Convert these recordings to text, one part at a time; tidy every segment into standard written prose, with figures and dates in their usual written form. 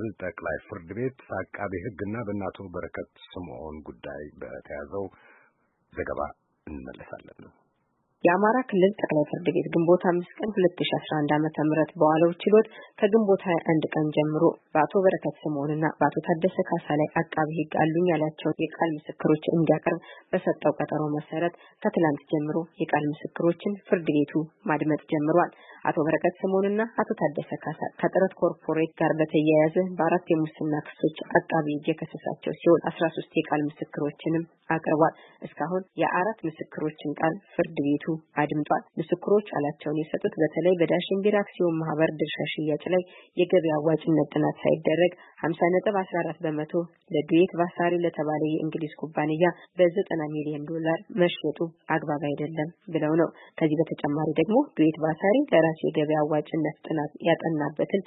ጠቅላይ ፍርድ ቤት አቃቤ ሕግና በእናቶ በረከት ስምዖን ጉዳይ በተያዘው ዘገባ እንመለሳለን። የአማራ ክልል ጠቅላይ ፍርድ ቤት ግንቦት 5 ቀን 2011 ዓ.ም በዋለው ችሎት ከግንቦት 21 ቀን ጀምሮ በአቶ በረከት ስምዖንና በአቶ ታደሰ ካሳ ላይ አቃቤ ሕግ አሉኝ ያላቸው የቃል ምስክሮች እንዲያቀርብ በሰጠው ቀጠሮ መሰረት ከትላንት ጀምሮ የቃል ምስክሮችን ፍርድ ቤቱ ማድመጥ ጀምሯል። አቶ በረከት ስምዖንና አቶ ታደሰ ካሳ ከጥረት ኮርፖሬት ጋር በተያያዘ በአራት የሙስና ክሶች አቃቤ ሕግ የከሰሳቸው ሲሆን 13 የቃል ምስክሮችንም አቅርቧል። እስካሁን የአራት ምስክሮችን ቃል ፍርድ ቤቱ አድምጧል። ምስክሮች ቃላቸውን የሰጡት በተለይ በዳሽን ቢራ አክሲዮን ማህበር ድርሻ ሽያጭ ላይ የገበያ አዋጭነት ጥናት ሳይደረግ 50.14% ለዱዌት ቫሳሪ ለተባለ የእንግሊዝ ኩባንያ በ$90 ሚሊዮን መሸጡ አግባብ አይደለም ብለው ነው። ከዚህ በተጨማሪ ደግሞ ዱዌት ቫሳሪ ለራስ የገበያ አዋጭነት ጥናት ያጠናበትን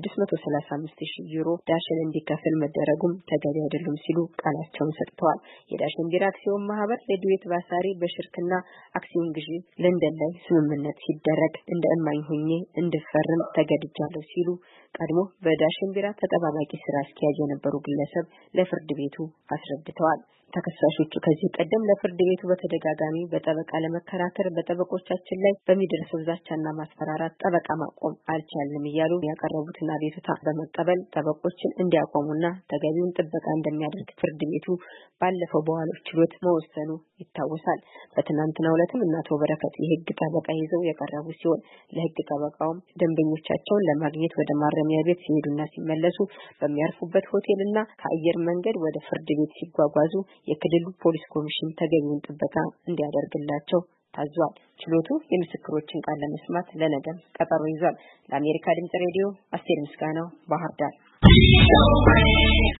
635,000 ዩሮ ዳሽን እንዲከፍል መደረጉም ተገቢ አይደለም ሲሉ ቃላቸውን ሰጥተዋል። የዳሽን ቢራ አክሲዮን ማህበር ለዱዌት ቫሳሪ በሽርክና አክሲዮን ግዢ ለንደን ላይ ስምምነት ሲደረግ እንደ እማኝ ሆኜ እንድፈርም ተገድጃለሁ ሲሉ ቀድሞ በዳሽን ቢራ ተጠባባቂ ስራ አስኪያጅ የነበሩ ግለሰብ ለፍርድ ቤቱ አስረድተዋል። ተከሳሾቹ ከዚህ ቀደም ለፍርድ ቤቱ በተደጋጋሚ በጠበቃ ለመከራከር በጠበቆቻችን ላይ በሚደርሰው ዛቻና ማስፈራራት ጠበቃ ማቆም አልቻልንም እያሉ ያቀረቡትን አቤቱታ በመቀበል ጠበቆችን እንዲያቆሙና ተገቢውን ጥበቃ እንደሚያደርግ ፍርድ ቤቱ ባለፈው በዋለው ችሎት መወሰኑ ይታወሳል። በትናንትናው ዕለትም አቶ በረከት የህግ ጠበቃ ይዘው የቀረቡ ሲሆን ለህግ ጠበቃውም ደንበኞቻቸውን ለማግኘት ወደ ማረሚያ ቤት ሲሄዱና ሲመለሱ በሚያርፉበት ሆቴልና ከአየር መንገድ ወደ ፍርድ ቤት ሲጓጓዙ የክልሉ ፖሊስ ኮሚሽን ተገቢውን ጥበቃ እንዲያደርግላቸው ታዟል። ችሎቱ የምስክሮችን ቃል ለመስማት ለነገ ቀጠሮ ይዟል። ለአሜሪካ ድምጽ ሬዲዮ አስቴር ምስጋናው ባህር ዳር